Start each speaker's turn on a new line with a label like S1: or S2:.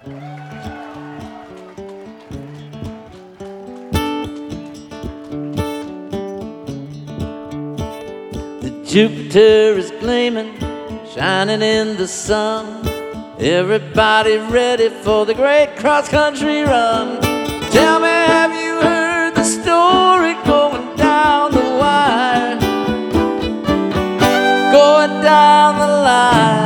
S1: Jupiter is gleaming, shining in the sun. Everybody ready for the great cross-country run. Tell me, have you heard the story going down the wire? Going down the line.